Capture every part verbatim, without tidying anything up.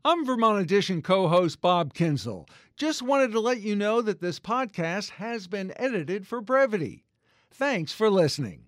I'm Vermont Edition co-host Bob Kinsel. Just wanted to let you know that this podcast has been edited for brevity. Thanks for listening.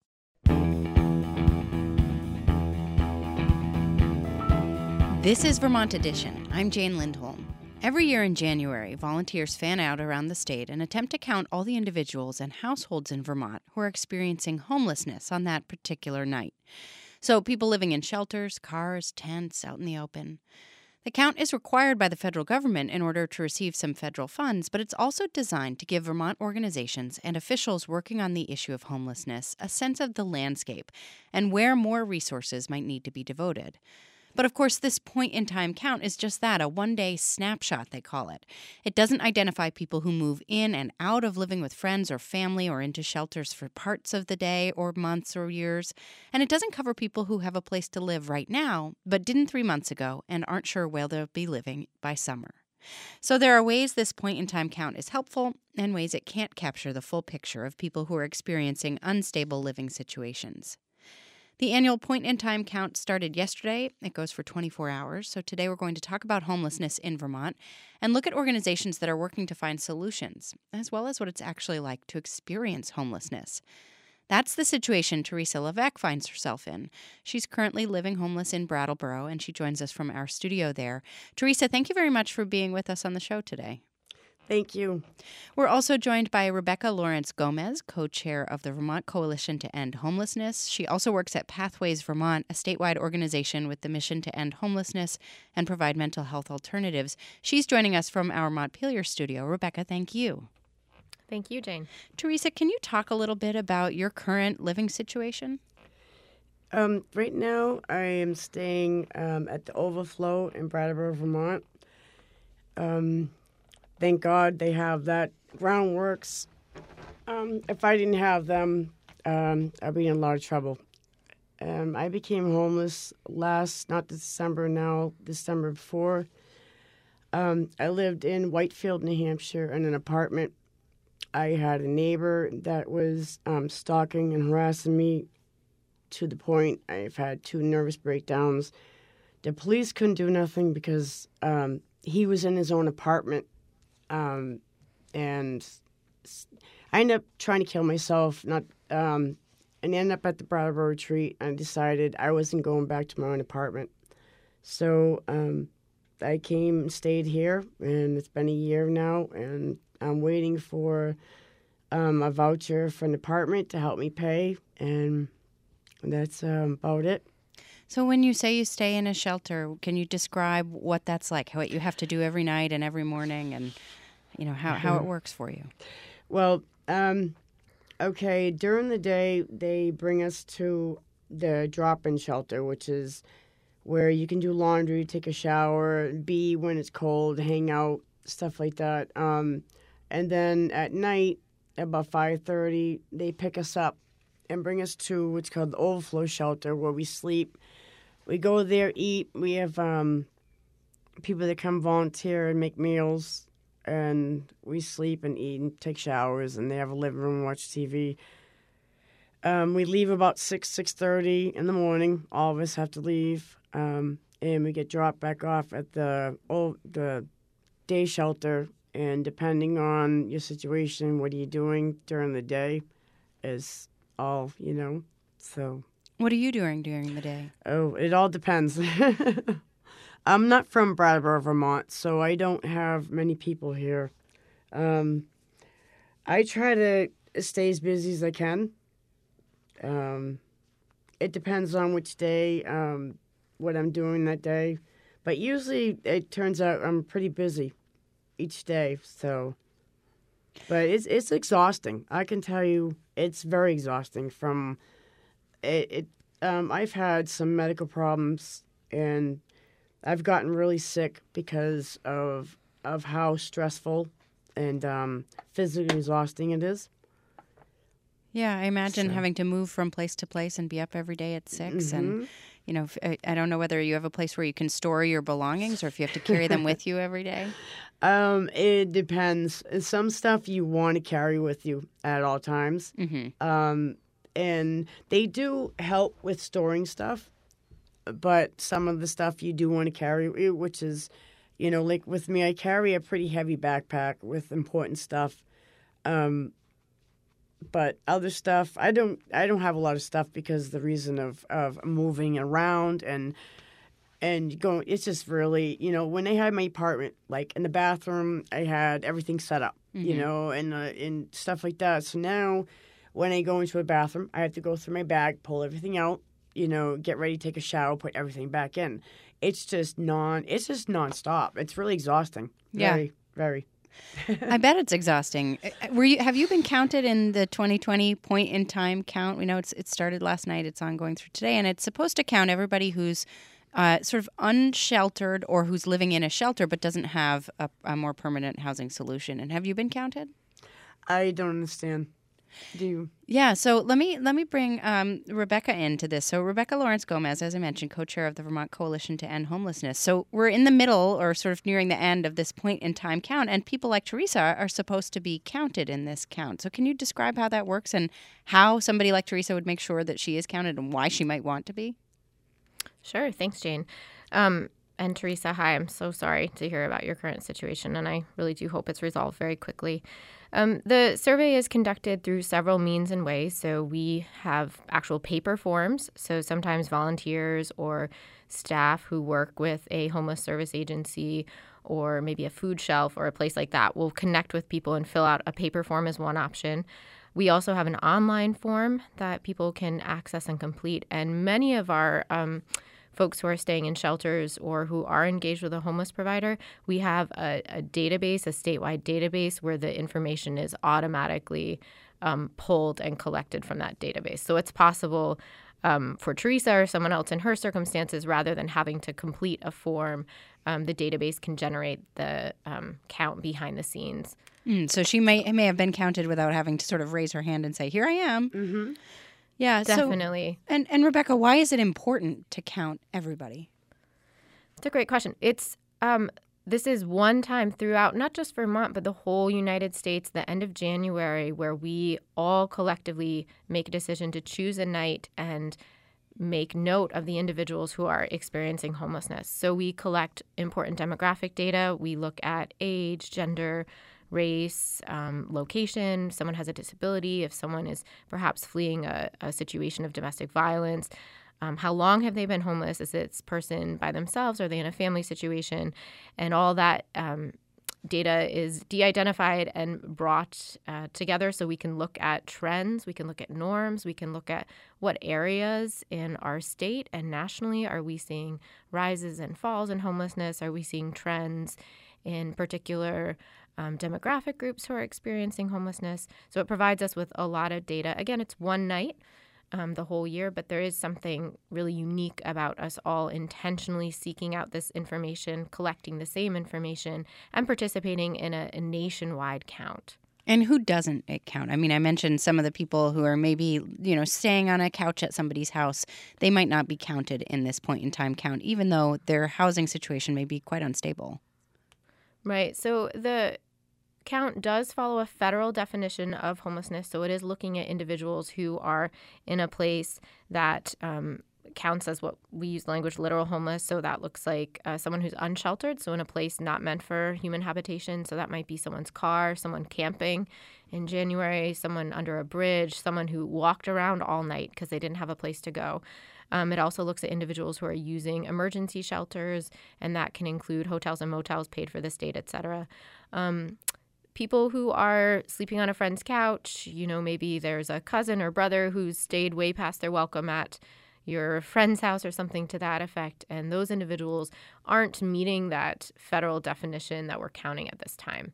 This is Vermont Edition. I'm Jane Lindholm. Every year in January, volunteers fan out around the state and attempt to count all the individuals and households in Vermont who are experiencing homelessness on that particular night. So people living in shelters, cars, tents, out in the open. The count is required by the federal government in order to receive some federal funds, but it's also designed to give Vermont organizations and officials working on the issue of homelessness a sense of the landscape and where more resources might need to be devoted. But of course, this point-in-time count is just that, a one-day snapshot, they call it. It doesn't identify people who move in and out of living with friends or family or into shelters for parts of the day or months or years. And it doesn't cover people who have a place to live right now, but didn't three months ago and aren't sure where they'll be living by summer. So there are ways this point-in-time count is helpful and ways it can't capture the full picture of people who are experiencing unstable living situations. The annual point-in-time count started yesterday. It goes for twenty-four hours. So today we're going to talk about homelessness in Vermont and look at organizations that are working to find solutions, as well as what it's actually like to experience homelessness. That's the situation Teresa Levesque finds herself in. She's currently living homeless in Brattleboro, and she joins us from our studio there. Teresa, thank you very much for being with us on the show today. Thank you. We're also joined by Rebecca Lawrence Gomez, co-chair of the Vermont Coalition to End Homelessness. She also works at Pathways Vermont, a statewide organization with the mission to end homelessness and provide mental health alternatives. She's joining us from our Montpelier studio. Rebecca, thank you. Thank you, Jane. Teresa, can you talk a little bit about your current living situation? Um, right now, I am staying um, at the Overflow in Brattleboro, Vermont. Um... Thank God they have that. Groundworks. Um, if I didn't have them, um, I'd be in a lot of trouble. Um, I became homeless last, not December now, December before. Um, I lived in Whitefield, New Hampshire, in an apartment. I had a neighbor that was um, stalking and harassing me to the point I've had two nervous breakdowns. The police couldn't do nothing because um, he was in his own apartment. Um, and I ended up trying to kill myself, not, um, and ended up at the Brattleboro retreat. I decided I wasn't going back to my own apartment. So, um, I came and stayed here, and it's been a year now, and I'm waiting for, um, a voucher for an apartment to help me pay, and that's, um, about it. So when you say you stay in a shelter, can you describe what that's like, what you have to do every night and every morning, and, you know, how, how it works for you? Well, um, okay, during the day, they bring us to the drop-in shelter, which is where you can do laundry, take a shower, be when it's cold, hang out, stuff like that. Um, and then at night, about five thirty, they pick us up and bring us to what's called the Overflow Shelter, where we sleep. We go there, eat. We have um, people that come volunteer and make meals, and we sleep and eat and take showers, and they have a living room and watch T V. Um, we leave about six, six thirty in the morning. All of us have to leave, um, and we get dropped back off at the oh, the day shelter, and depending on your situation, what are you doing during the day is all, you know, so... What are you doing during the day? Oh, it all depends. I'm not from Brattleboro, Vermont, so I don't have many people here. Um, I try to stay as busy as I can. Um, it depends on which day, um, what I'm doing that day. But usually it turns out I'm pretty busy each day, so... But it's it's exhausting. I can tell you it's very exhausting from... It, it um, I've had some medical problems, and I've gotten really sick because of of how stressful and um, physically exhausting it is. Yeah, I imagine So- having to move from place to place and be up every day at six. And, Mhm. you know, f- I I don't know whether you have a place where you can store your belongings or if you have to carry them with you every day. Um, it depends. Some stuff you want to carry with you at all times. Mm-hmm. Um, and they do help with storing stuff. but some of the stuff you do want to carry, which is, you know, like with me, I carry a pretty heavy backpack with important stuff. Um, but other stuff, I don't. I don't have a lot of stuff because the reason of, of moving around and and going. It's just really, you know, when I had my apartment, like in the bathroom, I had everything set up, mm-hmm. you know, and uh, and stuff like that. So now, when I go into a bathroom, I have to go through my bag, pull everything out, you know, get ready, take a shower, put everything back in. It's just non. It's just nonstop. It's really exhausting. Yeah. Very, very. I bet it's exhausting. Were you? Have you been counted in the twenty twenty point in time count? We know it's it started last night. It's ongoing through today, and it's supposed to count everybody who's uh, sort of unsheltered or who's living in a shelter but doesn't have a, a more permanent housing solution. And have you been counted? I don't understand. Do you? Yeah, so let me let me bring um, Rebecca into this. So Rebecca Lawrence Gomez, as I mentioned, co-chair of the Vermont Coalition to End Homelessness. So we're in the middle or sort of nearing the end of this point in time count, and people like Teresa are supposed to be counted in this count. So can you describe how that works and how somebody like Teresa would make sure that she is counted and why she might want to be? Sure. Thanks, Jane. Um, and Teresa, hi. I'm so sorry to hear about your current situation, and I really do hope it's resolved very quickly. Um, the survey is conducted through several means and ways. So we have actual paper forms. So sometimes volunteers or staff who work with a homeless service agency or maybe a food shelf or a place like that will connect with people and fill out a paper form as one option. We also have an online form that people can access and complete. And many of our um, folks who are staying in shelters or who are engaged with a homeless provider, we have a, a database, a statewide database where the information is automatically um, pulled and collected from that database. So it's possible um, for Teresa or someone else in her circumstances, rather than having to complete a form, um, the database can generate the um, count behind the scenes. Mm, so she may may have been counted without having to sort of raise her hand and say, here I am. Mm-hmm. Yeah, definitely. So, and, and Rebecca, why is it important to count everybody? It's a great question. It's um, this is one time throughout, not just Vermont, but the whole United States, the end of January, where we all collectively make a decision to choose a night and make note of the individuals who are experiencing homelessness. So we collect important demographic data. We look at age, gender, race, um, location, someone has a disability, if someone is perhaps fleeing a, a situation of domestic violence, um, how long have they been homeless? Is this person by themselves? Are they in a family situation? And all that um, data is de-identified and brought uh, together so we can look at trends, we can look at norms, we can look at what areas in our state and nationally are we seeing rises and falls in homelessness? Are we seeing trends in particular Um, demographic groups who are experiencing homelessness? So it provides us with a lot of data. Again, it's one night um, the whole year, but there is something really unique about us all intentionally seeking out this information, collecting the same information, and participating in a, a nationwide count. And who doesn't it count? I mean, I mentioned some of the people who are maybe, you know, staying on a couch at somebody's house. They might not be counted in this point in time count, even though their housing situation may be quite unstable. Right. So the count does follow a federal definition of homelessness. So it is looking at individuals who are in a place that um, counts as what we use language literal homeless. So that looks like uh, someone who's unsheltered. So in a place not meant for human habitation. So that might be someone's car, someone camping in January, someone under a bridge, someone who walked around all night because they didn't have a place to go. Um, it also looks at individuals who are using emergency shelters, and that can include hotels and motels paid for the state, et cetera. Um, people who are sleeping on a friend's couch, you know, maybe there's a cousin or brother who's stayed way past their welcome at your friend's house or something to that effect, and those individuals aren't meeting that federal definition that we're counting at this time.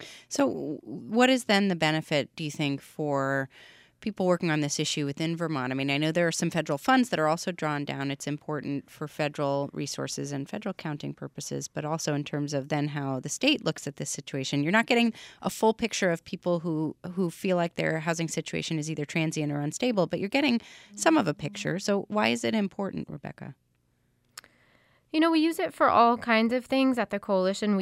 So what is then the benefit, do you think, for people working on this issue within Vermont? I mean, I know there are some federal funds that are also drawn down. It's important for federal resources and federal counting purposes, but also in terms of then how the state looks at this situation. You're not getting a full picture of people who, who feel like their housing situation is either transient or unstable, but you're getting some of a picture. So why is it important, Rebecca? You know, we use it for all kinds of things at the Coalition. We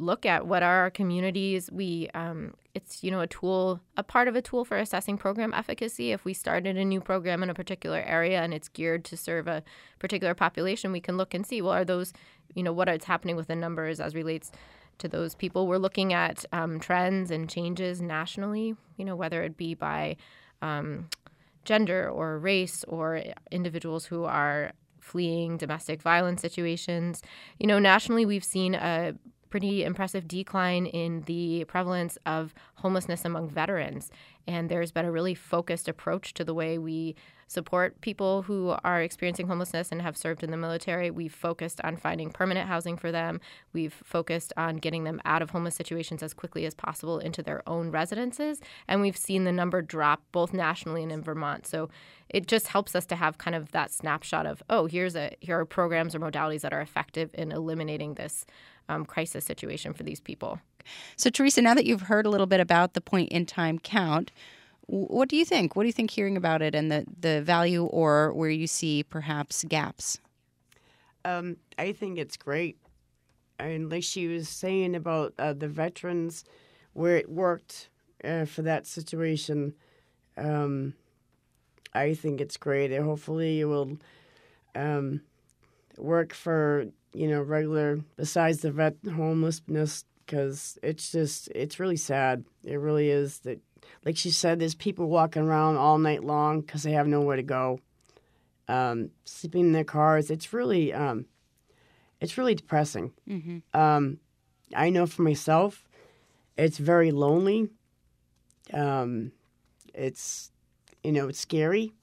look at what are our communities. We um, it's, you know, a tool, a part of a tool for assessing program efficacy. If we started a new program in a particular area and it's geared to serve a particular population, we can look and see, well, are those, you know, what is happening with the numbers as relates to those people. We're looking at um, trends and changes nationally, you know, whether it be by um, gender or race or individuals who are fleeing domestic violence situations. You know, nationally, we've seen a pretty impressive decline in the prevalence of homelessness among veterans. And there's been a really focused approach to the way we support people who are experiencing homelessness and have served in the military. We've focused on finding permanent housing for them. We've focused on getting them out of homeless situations as quickly as possible into their own residences. And we've seen the number drop both nationally and in Vermont. So it just helps us to have kind of that snapshot of, oh, here's a here are programs or modalities that are effective in eliminating this um, crisis situation for these people. So, Teresa, now that you've heard a little bit about the point-in-time count, what do you think? What do you think hearing about it and the, the value or where you see perhaps gaps? Um, I think it's great. And like she was saying about uh, the veterans, where it worked uh, for that situation, um, I think it's great. And hopefully it will um, work for, you know, regular, besides the vet homelessness, because it's just, it's really sad. It really is that, like she said, there's people walking around all night long because they have nowhere to go, um, sleeping in their cars. It's really, um, it's really depressing. Mm-hmm. Um, I know for myself, it's very lonely. Um, it's, you know, it's scary.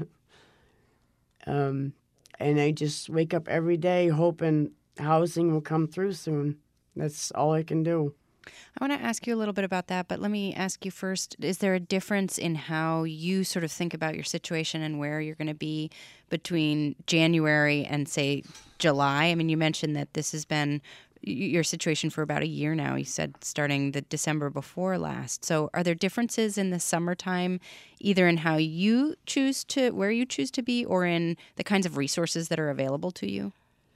um, and I just wake up every day hoping housing will come through soon. That's all I can do. I want to ask you a little bit about that, but let me ask you first, is there a difference in how you sort of think about your situation and where you're going to be between January and, say, July? I mean, you mentioned that this has been your situation for about a year now. You said starting the December before last. So are there differences in the summertime, either in how you choose to, where you choose to be, or in the kinds of resources that are available to you?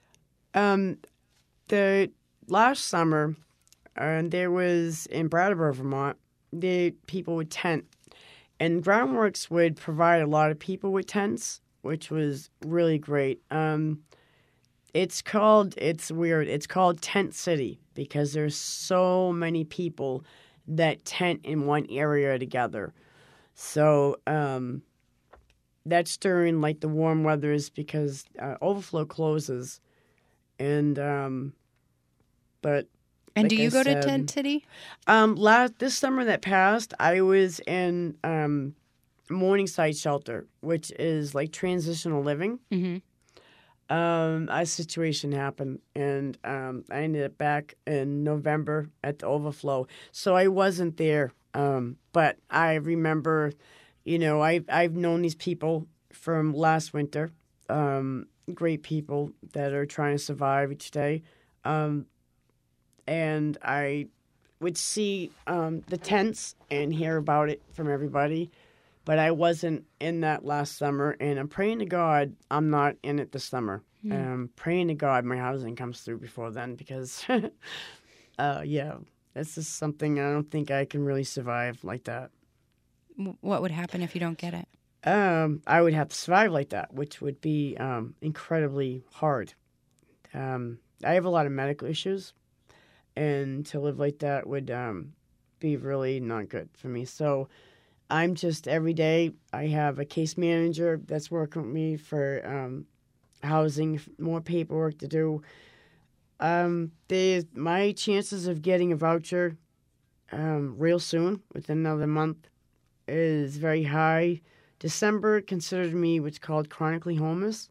Um, the last summer, uh, there was in Brattleboro, Vermont, the people would tent, and Groundworks would provide a lot of people with tents, which was really great. Um, it's called, it's weird, it's called Tent City because there's so many people that tent in one area together. So um, that's during like the warm weathers because uh, Overflow closes. And, um, but. And like do you I go said, to Tent City? Um, last this summer that passed, I was in um, Morningside Shelter, which is like transitional living. Mm-hmm. Um, a situation happened, and um, I ended up back in November at the Overflow. So I wasn't there, um, but I remember, you know, I I've known these people from last winter. Um, great people that are trying to survive each day. Um, and I would see um, the tents and hear about it from everybody, but I wasn't in that last summer, and I'm praying to God I'm not in it this summer. Mm. Um, praying to God my housing comes through before then because, uh, yeah, this is something I don't think I can really survive like that. What would happen if you don't get it? Um, I would have to survive like that, which would be um, incredibly hard. Um, I have a lot of medical issues, and to live like that would um, be really not good for me. So I'm just every day, I have a case manager that's working with me for um, housing, more paperwork to do. Um, they, my chances of getting a voucher um, real soon, within another month, is very high. December considered me what's called chronically homeless,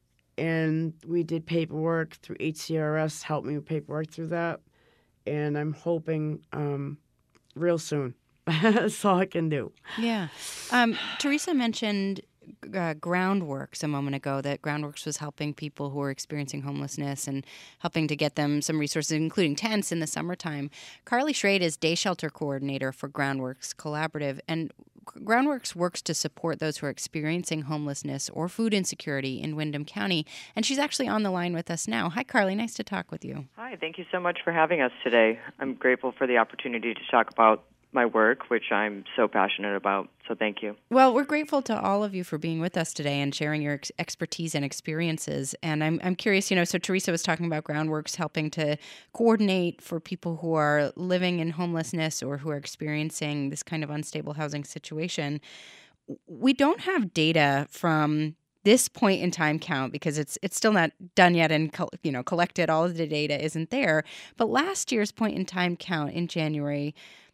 and we did paperwork through H C R S, helped me with paperwork through that, and I'm hoping um, real soon. That's all I can do. Yeah. Um, Teresa mentioned uh, Groundworks a moment ago, that Groundworks was helping people who are experiencing homelessness and helping to get them some resources, including tents in the summertime. Carly Schrade is day shelter coordinator for Groundworks Collaborative. And Groundworks works to support those who are experiencing homelessness or food insecurity in Windham County, and she's actually on the line with us now. Hi, Carly. Nice to talk with you. Hi. Thank you so much for having us today. I'm grateful for the opportunity to talk about my work, which I'm so passionate about. So thank you. Well, we're grateful to all of you for being with us today and sharing your ex- expertise and experiences. And I'm I'm curious, you know, so Teresa was talking about Groundworks helping to coordinate for people who are living in homelessness or who are experiencing this kind of unstable housing situation. We don't have data from this point in time count because it's it's still not done yet and you know collected. All of the data isn't there. But last year's point in time count in January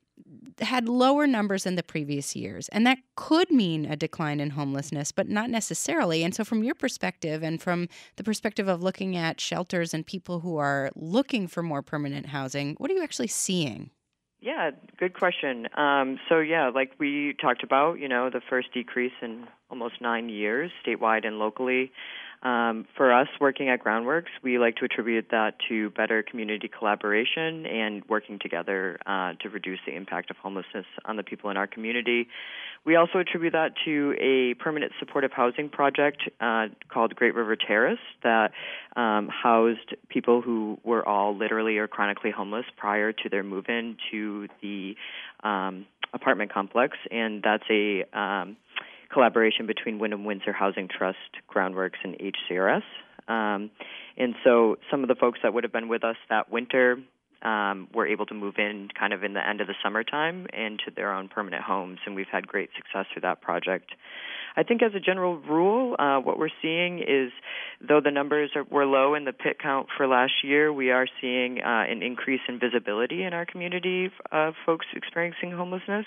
had lower numbers than the previous years. And that could mean a decline in homelessness, but not necessarily. And so from your perspective and from the perspective of looking at shelters and people who are looking for more permanent housing, what are you actually seeing? Yeah, good question. Um, so, yeah, like we talked about, you know, the first decrease in almost nine years, statewide and locally. Um, for us working at Groundworks, we like to attribute that to better community collaboration and working together uh, to reduce the impact of homelessness on the people in our community. We also attribute that to a permanent supportive housing project uh, called Great River Terrace that um, housed people who were all literally or chronically homeless prior to their move-in to the um, apartment complex, and that's a um, collaboration between Windham Windsor Housing Trust, Groundworks, and H C R S. Um, and so some of the folks that would have been with us that winter um, were able to move in kind of in the end of the summertime into their own permanent homes, and we've had great success through that project. I think as a general rule, uh, what we're seeing is, though the numbers are, were low in the P I T count for last year, we are seeing uh, an increase in visibility in our community of folks experiencing homelessness.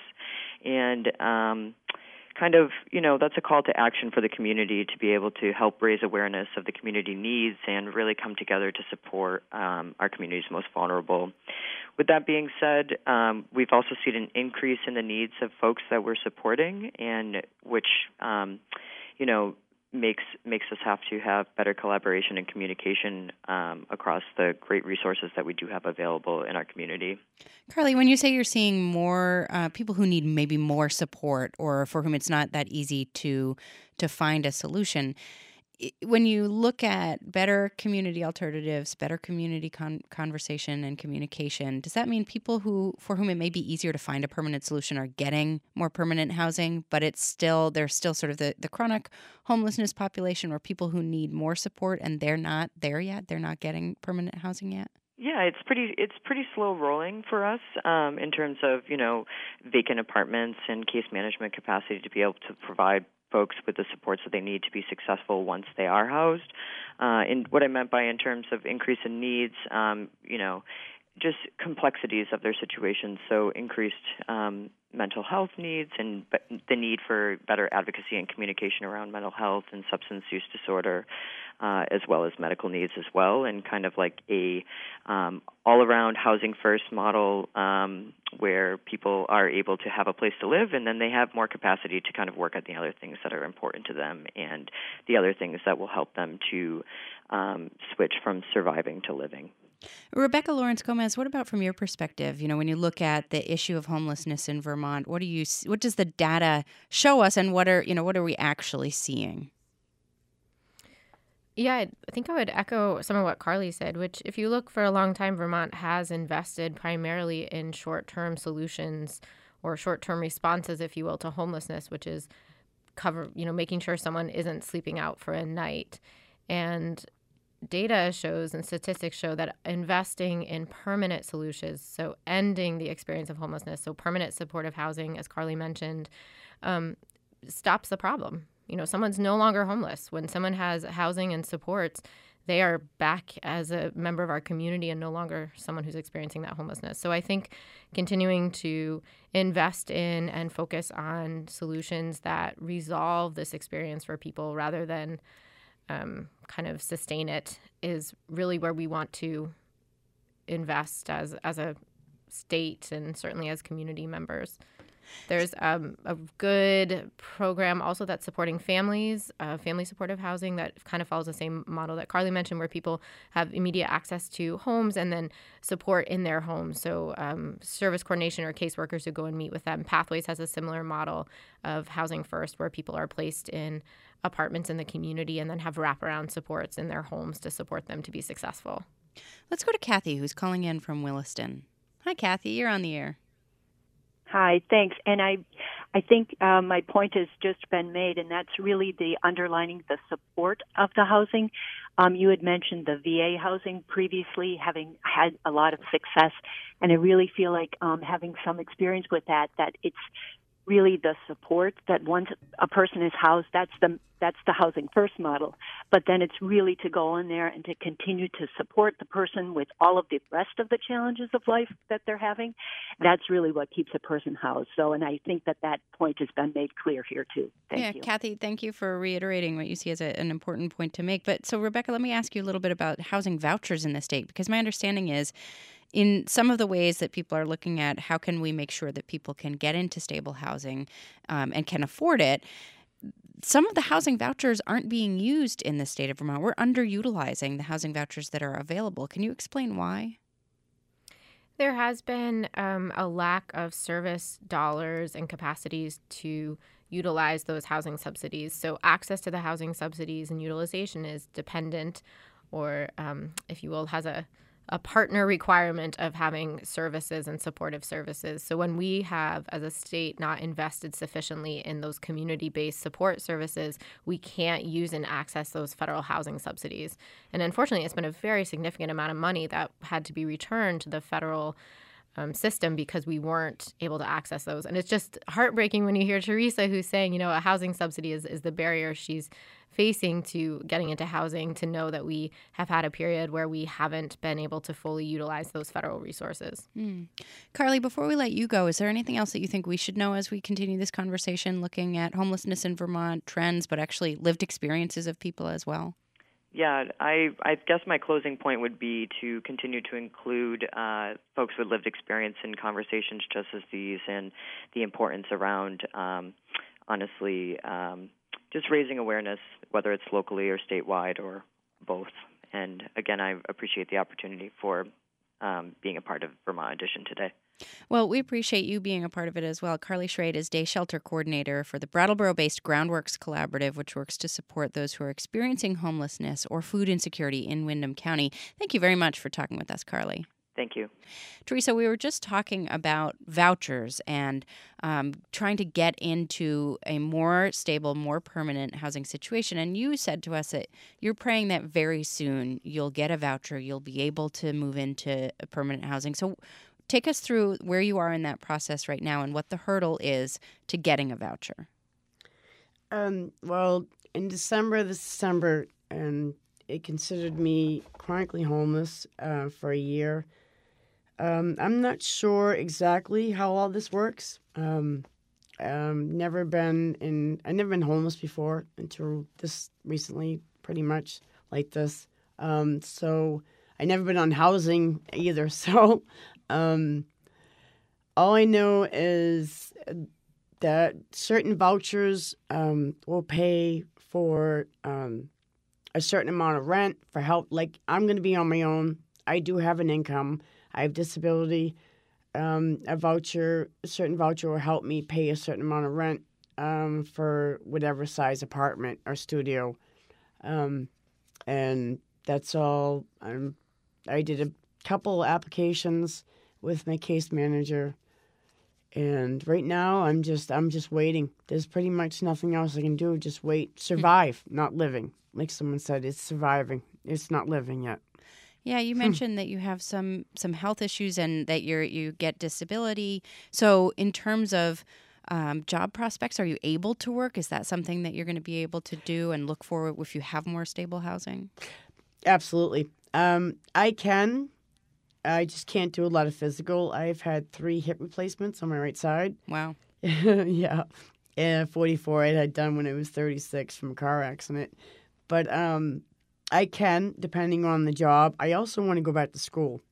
And um kind of, you know, that's a call to action for the community to be able to help raise awareness of the community needs and really come together to support um, our community's most vulnerable. With that being said, um, we've also seen an increase in the needs of folks that we're supporting, and which, um, you know, makes makes us have to have better collaboration and communication um, across the great resources that we do have available in our community. Carly, when you say you're seeing more uh, people who need maybe more support or for whom it's not that easy to to find a solution, when you look at better community alternatives, better community con- conversation and communication, does that mean people who for whom it may be easier to find a permanent solution are getting more permanent housing, but it's still there's still sort of the, the chronic homelessness population or people who need more support and they're not there yet? They're not getting permanent housing yet? Yeah, it's pretty it's pretty slow rolling for us um, in terms of, you know, vacant apartments and case management capacity to be able to provide folks with the supports that they need to be successful once they are housed. Uh, and what I meant by in terms of increase in needs, um, you know, just complexities of their situations. So increased um, mental health needs and be- the need for better advocacy and communication around mental health and substance use disorder, uh, as well as medical needs as well, and kind of like a um, all-around housing first model um, where people are able to have a place to live and then they have more capacity to kind of work at the other things that are important to them and the other things that will help them to um, switch from surviving to living. Rebecca Lawrence Gomez, what about from your perspective? You know, when you look at the issue of homelessness in Vermont, what do you what does the data show us, and what are you know what are we actually seeing? Yeah, I think I would echo some of what Carly said, which if you look for a long time, Vermont has invested primarily in short-term solutions or short-term responses, if you will, to homelessness, which is cover, you know, making sure someone isn't sleeping out for a night. And data shows and statistics show that investing in permanent solutions, so ending the experience of homelessness, so permanent supportive housing, as Carly mentioned, um, stops the problem. You know, someone's no longer homeless. When someone has housing and supports, they are back as a member of our community and no longer someone who's experiencing that homelessness. So I think continuing to invest in and focus on solutions that resolve this experience for people rather than um, kind of sustain it is really where we want to invest as as a state and certainly as community members. There's um, a good program also that's supporting families, uh, family supportive housing that kind of follows the same model that Carly mentioned, where people have immediate access to homes and then support in their homes. So um, service coordination or caseworkers who go and meet with them. Pathways has a similar model of housing first, where people are placed in apartments in the community and then have wraparound supports in their homes to support them to be successful. Let's go to Kathy, who's calling in from Williston. Hi, Kathy. You're on the air. Hi, thanks. And I I think uh, my point has just been made, and that's really the underlining the support of the housing. Um, you had mentioned the V A housing previously, having had a lot of success, and I really feel like um, having some experience with that, that it's really the support that once a person is housed, that's the that's the housing first model. But then it's really to go in there and to continue to support the person with all of the rest of the challenges of life that they're having. That's really what keeps a person housed. So, and I think that that point has been made clear here too. Thank yeah, you. Kathy, thank you for reiterating what you see as a, an important point to make. But so, Rebecca, let me ask you a little bit about housing vouchers in the state, because my understanding is in some of the ways that people are looking at how can we make sure that people can get into stable housing um, and can afford it, some of the housing vouchers aren't being used in the state of Vermont. We're underutilizing the housing vouchers that are available. Can you explain why? There has been um, a lack of service dollars and capacities to utilize those housing subsidies. So access to the housing subsidies and utilization is dependent, or um, if you will, has a a partner requirement of having services and supportive services. So when we have, as a state, not invested sufficiently in those community-based support services, we can't use and access those federal housing subsidies. And unfortunately, it's been a very significant amount of money that had to be returned to the federal Um, system because we weren't able to access those. And it's just heartbreaking when you hear Teresa, who's saying, you know, a housing subsidy is, is the barrier she's facing to getting into housing, to know that we have had a period where we haven't been able to fully utilize those federal resources. Mm. Carly, before we let you go, is there anything else that you think we should know as we continue this conversation, looking at homelessness in Vermont, trends, but actually lived experiences of people as well? Yeah, I, I guess my closing point would be to continue to include uh, folks with lived experience in conversations just as these, and the importance around, um, honestly, um, just raising awareness, whether it's locally or statewide or both. And again, I appreciate the opportunity for um, being a part of Vermont Edition today. Well, we appreciate you being a part of it as well. Carly Schrade is Day Shelter Coordinator for the Brattleboro-based Groundworks Collaborative, which works to support those who are experiencing homelessness or food insecurity in Windham County. Thank you very much for talking with us, Carly. Thank you. Teresa, we were just talking about vouchers and um, trying to get into a more stable, more permanent housing situation. And you said to us that you're praying that very soon you'll get a voucher, you'll be able to move into permanent housing. So take us through where you are in that process right now and what the hurdle is to getting a voucher. Um, well, in December, this December, um, it considered me chronically homeless uh, for a year. Um, I'm not sure exactly how all this works. Um, um, never been in. I've never been homeless before until this recently, pretty much like this. Um, so I never been on housing either. So um, all I know is that certain vouchers um, will pay for um, a certain amount of rent for help. Like, I'm going to be on my own. I do have an income. I have disability. Um, a voucher, a certain voucher will help me pay a certain amount of rent um, for whatever size apartment or studio. Um, and that's all. Um, I did a couple applications with my case manager. And right now, I'm just I'm just waiting. There's pretty much nothing else I can do. Just wait. Survive, not living. Like someone said, it's surviving. It's not living yet. Yeah, you mentioned that you have some some health issues and that you're you get disability. So in terms of um, job prospects, are you able to work? Is that something that you're going to be able to do and look for if you have more stable housing? Absolutely. Um, I can. I just can't do a lot of physical. I've had three hip replacements on my right side. Wow. Yeah. And forty-four I had done when I was thirty-six from a car accident. But um, I can, depending on the job. I also want to go back to school.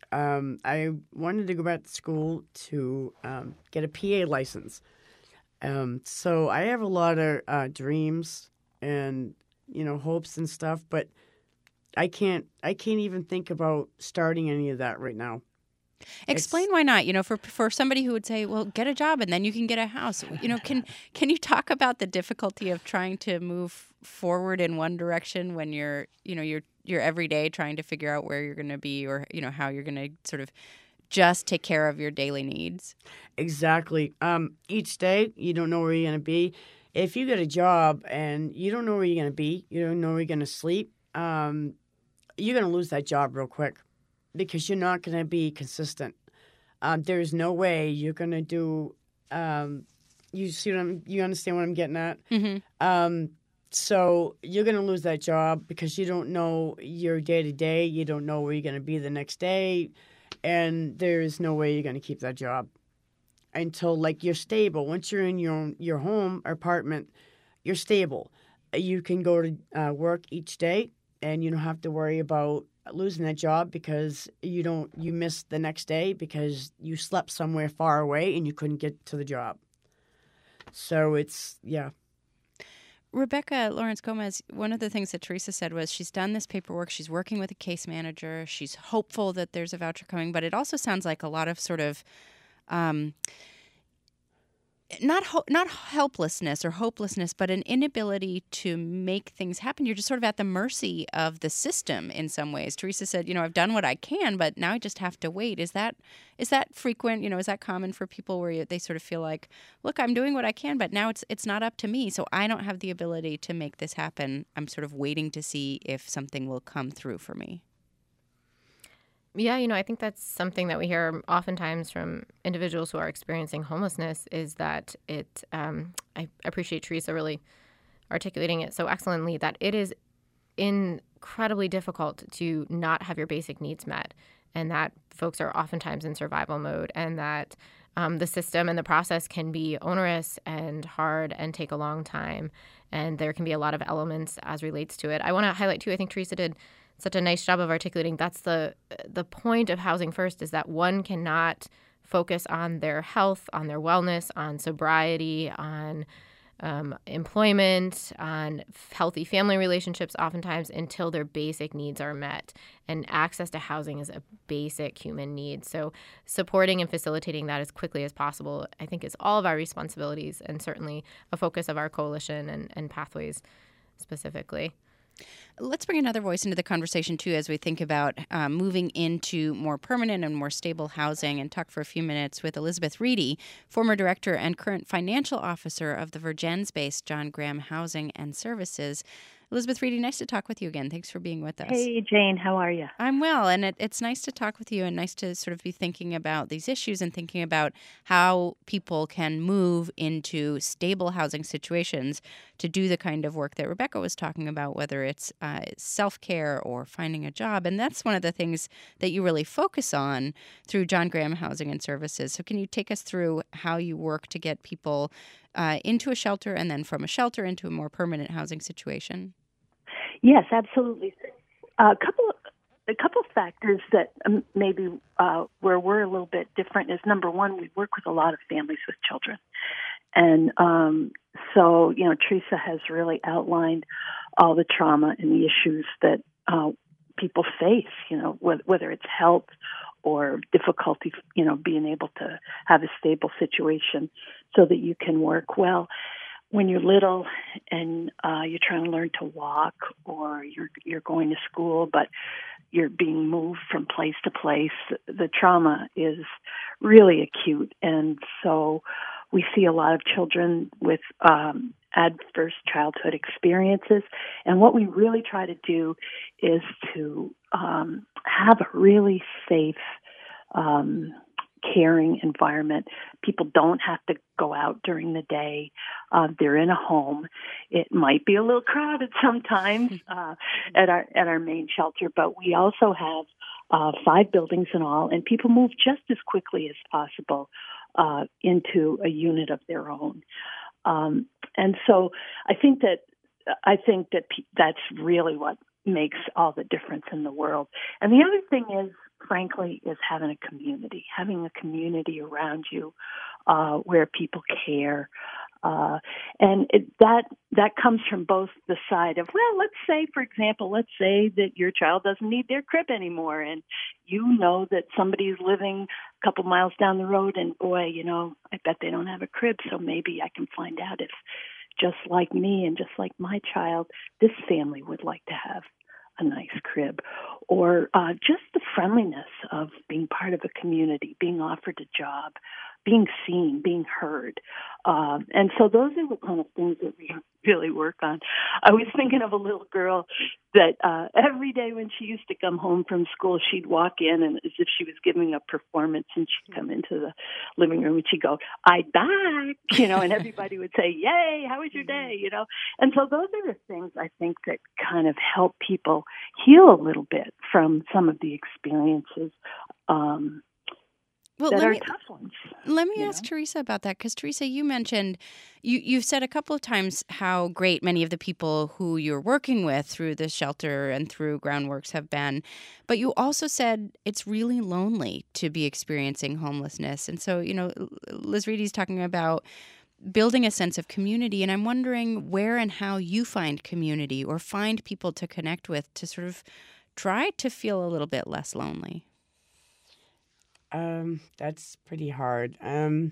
Um, I wanted to go back to school to um, get a P A license. Um, so I have a lot of uh, dreams and, you know, hopes and stuff, but I can't. I can't even think about starting any of that right now. Explain It's- why not. You know, for for somebody who would say, "Well, get a job and then you can get a house." You know, can can you talk about the difficulty of trying to move forward in one direction when you're, you know, you're you're every day trying to figure out where you're going to be, or you know how you're going to sort of just take care of your daily needs. Exactly. Um, each day, you don't know where you're going to be. If you get a job and you don't know where you're going to be, you don't know where you're going to sleep, um, you're going to lose that job real quick because you're not going to be consistent. Um, there is no way you're going to do. Um, you see what I'm? You understand what I'm getting at? Mm-hmm. Um, so you're going to lose that job because you don't know your day to day. You don't know where you're going to be the next day, and there's no way you're going to keep that job until like you're stable. Once you're in your own, your home or apartment, you're stable. You can go to uh, work each day, and you don't have to worry about losing that job because you don't you miss the next day because you slept somewhere far away and you couldn't get to the job. So it's yeah. Rebecca Lawrence Gomez, one of the things that Teresa said was she's done this paperwork, she's working with a case manager, she's hopeful that there's a voucher coming, but it also sounds like a lot of sort of um, not ho- not helplessness or hopelessness, but an inability to make things happen. You're just sort of at the mercy of the system in some ways. Teresa said, you know, I've done what I can, but now I just have to wait. Is that is that frequent? You know, is that common for people where you, they sort of feel like, look, I'm doing what I can, but now it's it's not up to me, so I don't have the ability to make this happen. I'm sort of waiting to see if something will come through for me. Yeah, you know, I think that's something that we hear oftentimes from individuals who are experiencing homelessness is that it, um, I appreciate Teresa really articulating it so excellently, that it is incredibly difficult to not have your basic needs met, and that folks are oftentimes in survival mode, and that um, the system and the process can be onerous and hard and take a long time, and there can be a lot of elements as relates to it. I want to highlight, too, I think Teresa did such a nice job of articulating that's the the point of Housing First, is that one cannot focus on their health, on their wellness, on sobriety, on um, employment, on healthy family relationships oftentimes until their basic needs are met. And access to housing is a basic human need. So supporting and facilitating that as quickly as possible, I think, is all of our responsibilities, and certainly a focus of our coalition and, and Pathways specifically. Let's bring another voice into the conversation, too, as we think about um, moving into more permanent and more stable housing, and talk for a few minutes with Elizabeth Reedy, former director and current financial officer of the Vergennes-based John Graham Housing and Services. Elizabeth Reedy, nice to talk with you again. Thanks for being with us. Hey, Jane, how are you? I'm well, and it, it's nice to talk with you, and nice to sort of be thinking about these issues and thinking about how people can move into stable housing situations to do the kind of work that Rebecca was talking about, whether it's uh, self-care or finding a job. And that's one of the things that you really focus on through John Graham Housing and Services. So can you take us through how you work to get people uh, into a shelter and then from a shelter into a more permanent housing situation? Yes, absolutely. A couple of, a couple of factors that um, maybe uh, where we're a little bit different is, number one, we work with a lot of families with children. And um, so, you know, Teresa has really outlined all the trauma and the issues that uh, people face, you know, whether, whether it's health or difficulty, you know, being able to have a stable situation so that you can work well. When you're little and uh, you're trying to learn to walk, or you're you're going to school, but you're being moved from place to place, the trauma is really acute. And so we see a lot of children with um, adverse childhood experiences. And what we really try to do is to um, have a really safe, um caring environment. People don't have to go out during the day. Uh, they're in a home. It might be a little crowded sometimes uh, at our at our main shelter, but we also have uh, five buildings in all, and people move just as quickly as possible uh, into a unit of their own. Um, and so, I think that I think that pe- that's really what makes all the difference in the world. And the other thing is, frankly, is having a community, having a community around you uh, where people care. Uh, and it, that that comes from both the side of, well, let's say, for example, let's say that your child doesn't need their crib anymore, and you know that somebody's living a couple miles down the road, and boy, you know, I bet they don't have a crib, so maybe I can find out if, just like me and just like my child, this family would like to have a nice crib. Or uh, just the friendliness of being part of a community, being offered a job, being seen, being heard. Um, and so those are the kind of things that we really work on. I was thinking of a little girl that uh, every day when she used to come home from school, she'd walk in and as if she was giving a performance, and she'd come into the living room and she'd go, "I back," you know, and everybody would say, "Yay, how was your day?" You know. And so those are the things I think that kind of help people heal a little bit from some of the experiences um, Well, that let are me, tough ones. let me you ask know? Teresa about that, because Teresa, you mentioned, you, you've said a couple of times how great many of the people who you're working with through the shelter and through Groundworks have been, but you also said it's really lonely to be experiencing homelessness. And so, you know, Liz Reedy's talking about building a sense of community, and I'm wondering where and how you find community or find people to connect with to sort of try to feel a little bit less lonely. Um, that's pretty hard. Um,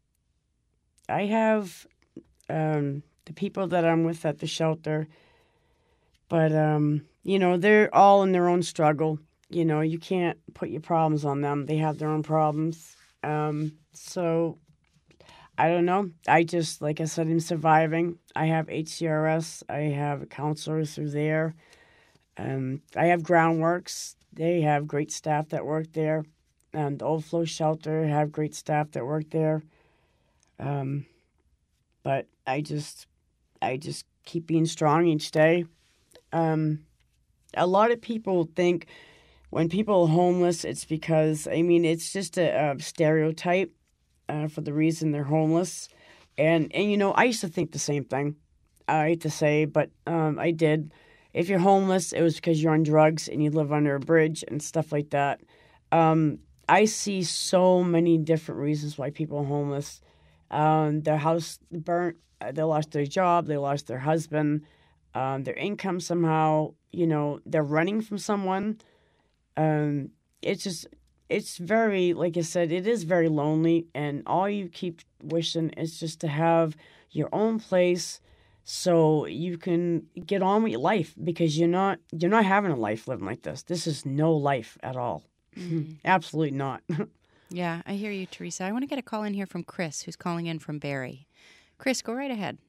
I have um, the people that I'm with at the shelter, but, um, you know, they're all in their own struggle. You know, you can't put your problems on them. They have their own problems. Um, so, I don't know. I just, like I said, I'm surviving. I have H C R S. I have counselors through there. Um, I have Groundworks. They have great staff that work there. And the Old Flow Shelter have great staff that work there. Um, but I just, I just keep being strong each day. Um, a lot of people think when people are homeless, it's because, I mean, it's just a, a stereotype uh, for the reason they're homeless. And, and, you know, I used to think the same thing. I hate to say, but um, I did. If you're homeless, it was because you're on drugs and you live under a bridge and stuff like that. Um, I see so many different reasons why people are homeless. Um, their house burnt, they lost their job, they lost their husband, um, their income somehow, you know, they're running from someone. Um, it's just, it's very, like I said, it is very lonely, and all you keep wishing is just to have your own place so you can get on with your life, because you're not, you're not having a life living like this. This is no life at all. Mm-hmm. Absolutely not. Yeah, I hear you, Teresa. I want to get a call in here from Chris, who's calling in from Barrie. Chris, go right ahead.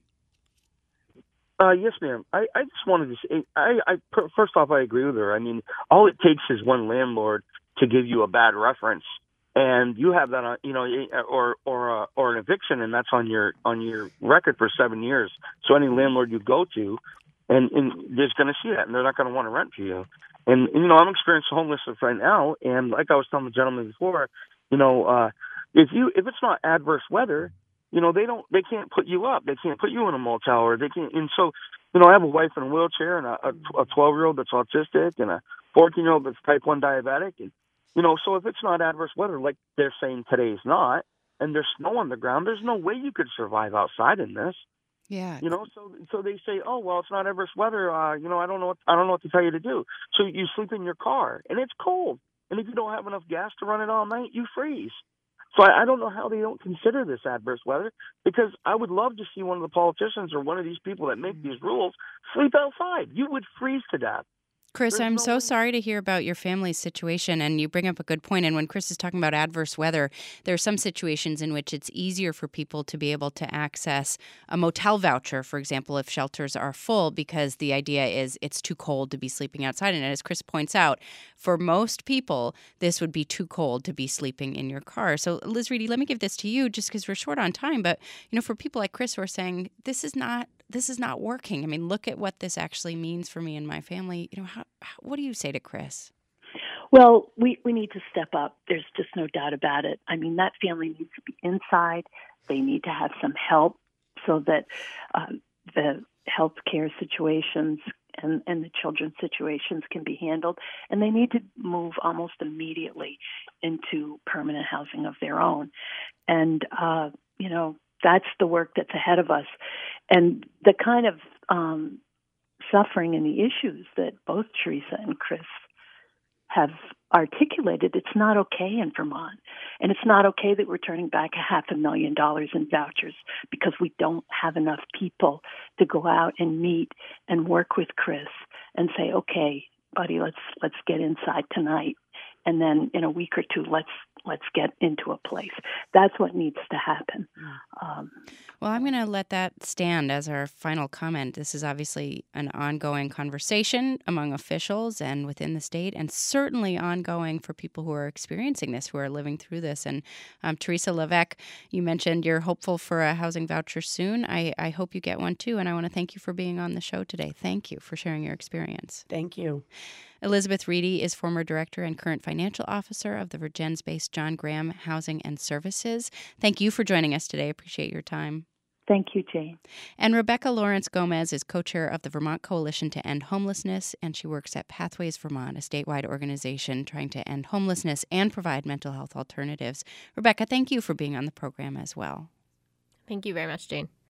Uh, yes, ma'am. I, I just wanted to say, I, I, first off, I agree with her. I mean, all it takes is one landlord to give you a bad reference, and you have that on, you know, or or uh, or an eviction, and that's on your on your record for seven years. So any landlord you go to, and, and they're going to see that, and they're not going to want to rent to you. And, and, you know, I'm experiencing homelessness right now, and like I was telling the gentleman before, you know, uh, if you if it's not adverse weather, you know, they don't they can't put you up. They can't put you in a motel, or they can't. And so, you know, I have a wife in a wheelchair, and a a twelve-year-old that's autistic, and a fourteen-year-old that's type one diabetic. And, you know, so if it's not adverse weather, like they're saying today's not, and there's snow on the ground, there's no way you could survive outside in this. Yeah. You know, so so they say, oh, well, it's not adverse weather. Uh, you know, I don't know what I don't know what to tell you to do. So you sleep in your car, and it's cold. And if you don't have enough gas to run it all night, you freeze. So I, I don't know how they don't consider this adverse weather, because I would love to see one of the politicians or one of these people that make these rules sleep outside. You would freeze to death. Chris, There's I'm no so way. sorry to hear about your family's situation, and you bring up a good point. And when Chris is talking about adverse weather, there are some situations in which it's easier for people to be able to access a motel voucher, for example, if shelters are full, because the idea is it's too cold to be sleeping outside. And as Chris points out, for most people, this would be too cold to be sleeping in your car. So, Liz Reedy, let me give this to you just because we're short on time. But, you know, for people like Chris who are saying, this is not this is not working. I mean, look at what this actually means for me and my family. You know, how, how, what do you say to Chris? Well, we, we need to step up. There's just no doubt about it. I mean, that family needs to be inside. They need to have some help so that uh, the health care situations and, and the children's situations can be handled. And they need to move almost immediately into permanent housing of their own. And, uh, you know, that's the work that's ahead of us. And the kind of um, suffering and the issues that both Teresa and Chris have articulated, it's not okay in Vermont. And it's not okay that we're turning back a half a million dollars in vouchers because we don't have enough people to go out and meet and work with Chris and say, okay, buddy, let's let's get inside tonight. And then in a week or two, let's let's get into a place. That's what needs to happen. Um, well, I'm going to let that stand as our final comment. This is obviously an ongoing conversation among officials and within the state, and certainly ongoing for people who are experiencing this, who are living through this. And um, Teresa Levesque, you mentioned you're hopeful for a housing voucher soon. I, I hope you get one too, and I want to thank you for being on the show today. Thank you for sharing your experience. Thank you. Elizabeth Reedy is former director and current financial officer of the Virgins-based John Graham Housing and Services. Thank you for joining us today. Appreciate your time. Thank you, Jane. And Rebecca Lawrence Gomez is co-chair of the Vermont Coalition to End Homelessness, and she works at Pathways Vermont, a statewide organization trying to end homelessness and provide mental health alternatives. Rebecca, thank you for being on the program as well. Thank you very much, Jane.